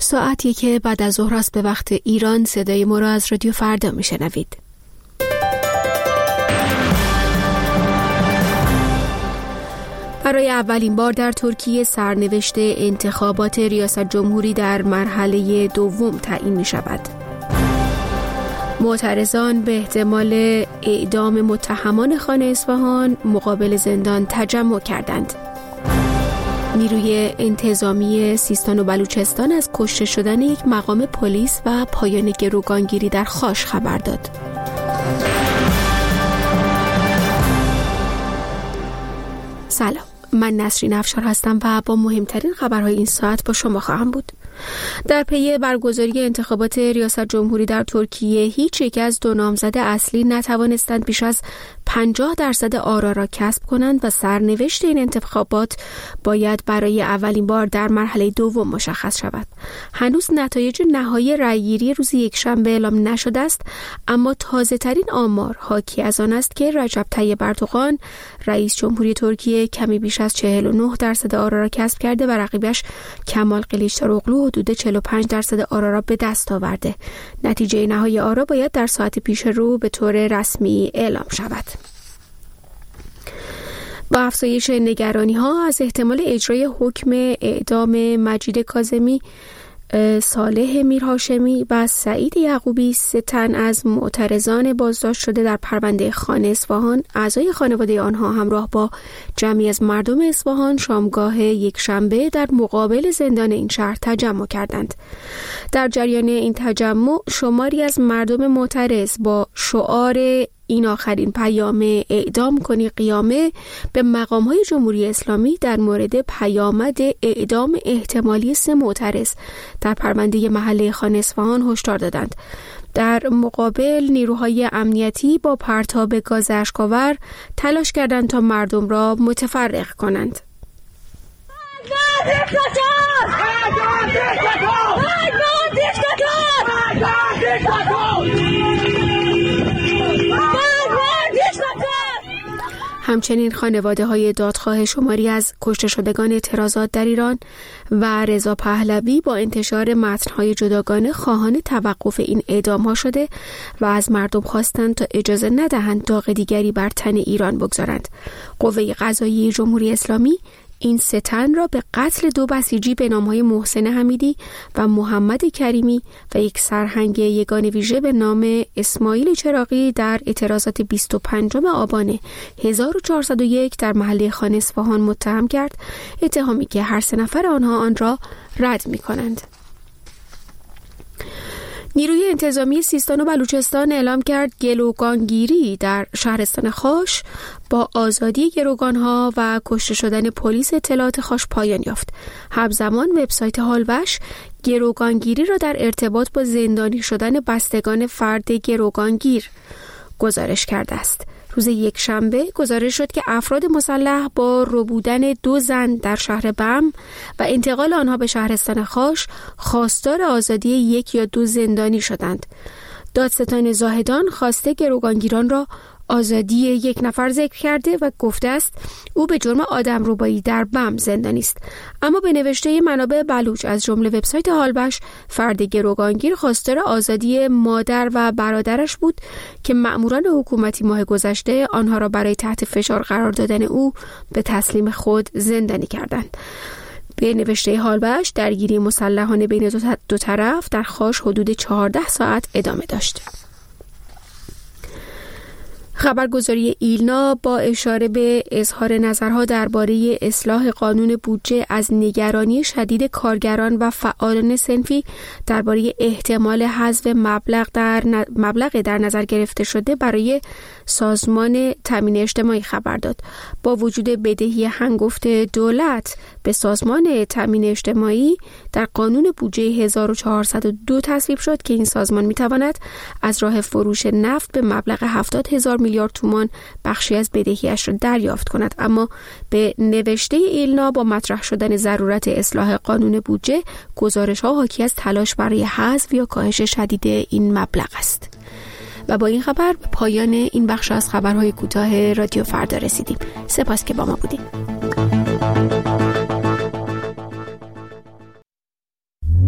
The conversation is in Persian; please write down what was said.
ساعتی که بعد از ظهر است به وقت ایران. صدای ما را از رادیو فردا میشنوید. برای اولین بار در ترکیه سرنوشت انتخابات ریاست جمهوری در مرحله دوم تعیین می شود. معترضان به احتمال اعدام متهمان خان اصفهان مقابل زندان تجمع کردند. نیروی انتظامی سیستان و بلوچستان از کشته شدن یک مقام پلیس و پایان گروگانگیری در خاش خبر داد. سلام، من نسرین افشار هستم و با مهمترین خبرهای این ساعت با شما خواهم بود. در پی برگزاری انتخابات ریاست جمهوری در ترکیه هیچ یک از دو نامزد اصلی نتوانستند بیش از 50% آرا را کسب کنند و سرنوشت این انتخابات باید برای اولین بار در مرحله دوم مشخص شود. هنوز نتایج نهایی رأیگیری روز یکشنبه اعلام نشده است، اما تازه ترین آمار حاکی از آن است که رجب طیب اردوغان رئیس جمهوری ترکیه کمی بیش از 49% آرا را کسب کرده و رقیبش کمال کلیچداروغلو حدود 45% آرا را به دست آورده. نتیجه نهایی آرا باید در ساعت پیش رو به طور رسمی اعلام شود. با افزایش نگرانی‌ها از احتمال اجرای حکم اعدام مجید کاظمی، صالح میرهاشمی و سعید یعقوبی، 3 تن از معترضان بازداشت شده در پرونده خان اصفهان، اعضای خانواده آنها همراه با جمعی از مردم اصفهان شامگاه یکشنبه در مقابل زندان این شهر تجمع کردند. در جریان این تجمع شماری از مردم معترض با شعار این آخرین پیام اعدام کنی قیامه به مقام‌های جمهوری اسلامی در مورد پیامد اعدام احتمالی 3 معترض در پرونده محله خان اصفهان هشدار دادند. در مقابل نیروهای امنیتی با پرتاب گاز اشک‌آور تلاش کردند تا مردم را متفرق کنند. همچنین خانواده‌های دادخواه شماری از کشته شدگان اعتراضات در ایران و رضا پهلوی با انتشار متن‌های جداگانه خواهان توقف این اعدام‌ها شده و از مردم خواستند تا اجازه ندهند داغ دیگری بر تن ایران بگذارند. قوه قضاییه جمهوری اسلامی این 3 تن را به قتل 2 بسیجی به نام‌های محسن حمیدی و محمد کریمی و یک سرهنگ یگان ویژه به نام اسماعیل چراغی در اعتراضات 25 آبان 1401 در محله خان اصفهان متهم کرد، اتهامی که هر 3 نفر آنها آن را رد می‌کنند. نیروی انتظامی سیستان و بلوچستان اعلام کرد گروگانگیری در شهرستان خاش با آزادی گروگانها و کشته شدن پلیس اطلاعات خاش پایان یافت. همزمان وبسایت هالوش گروگانگیری را در ارتباط با زندانی شدن بستگان فرد گروگانگیر گزارش کرده است. روز یکشنبه گزارش شد که افراد مسلح با ربودن 2 زن در شهر بم و انتقال آنها به شهرستان خاش خواستار آزادی 1 یا 2 زندانی شدند. دادستان زاهدان خواسته گروگانگیران را آزادی 1 نفر ذکر کرده و گفته است او به جرم آدمربایی در بم زندانی است. اما به نوشته منابع بلوچ از جمله وبسایت هالبش، فرد گروگانگیر خواستار آزادی مادر و برادرش بود که مأموران حکومتی ماه گذشته آنها را برای تحت فشار قرار دادن او به تسلیم خود زندانی کردند. به نوشته هالبش درگیری مسلحانه بین دو طرف در خاش حدود 14 ساعت ادامه داشت. خبرگزاری ایلنا با اشاره به اظهار نظرها درباره اصلاح قانون بودجه از نگرانی شدید کارگران و فعالان صنفی درباره احتمال حذف مبلغ در نظر گرفته شده برای سازمان تامین اجتماعی خبر داد. با وجود بدهی هنگفت دولت به سازمان تامین اجتماعی در قانون بودجه 1402 تصویب شد که این سازمان میتواند از راه فروش نفت به مبلغ 70,000 میلیارد تومان بخشی از بدهیش را دریافت کند. اما به نوشته ایلنا با مطرح شدن ضرورت اصلاح قانون بودجه، گزارش‌ها حاکی از تلاش برای حذف یا کاهش شدید این مبلغ است. و با این خبر به پایان این بخش از خبرهای کوتاه رادیو فردا رسیدیم. سپاس که با ما بودید.